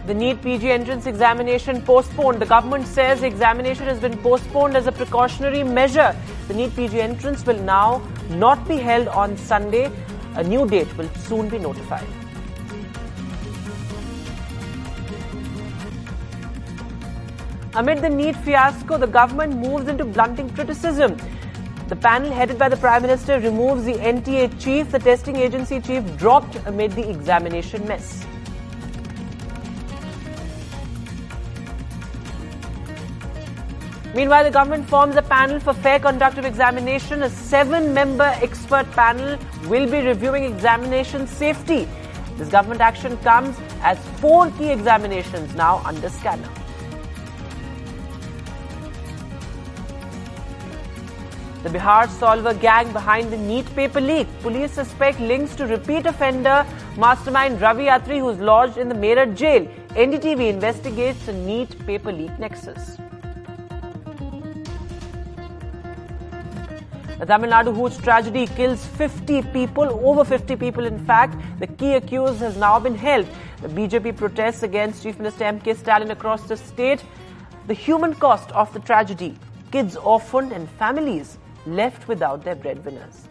The NEET PG entrance examination postponed. The government says the examination has been postponed as a precautionary measure. The NEET PG entrance will now not be held on Sunday. A new date will soon be notified. Amid the NEET fiasco, the government moves into blunting criticism. The panel headed by the Prime Minister removes the NTA chief. The testing agency chief dropped amid the examination mess. Meanwhile, the government forms a panel for fair conduct of examination. A 7-member expert panel will be reviewing examination safety. This government action comes as 4 key examinations now under scanner. The Bihar solver gang behind the NEET paper leak. Police suspect links to repeat offender mastermind Ravi Atri, who is lodged in the Meerut jail. NDTV investigates the NEET paper leak nexus. The Tamil Nadu Hooch tragedy kills 50 people, over 50 people in fact. The key accused has now been held. The BJP protests against Chief Minister M.K. Stalin across the state. The human cost of the tragedy, kids orphaned and families left without their breadwinners.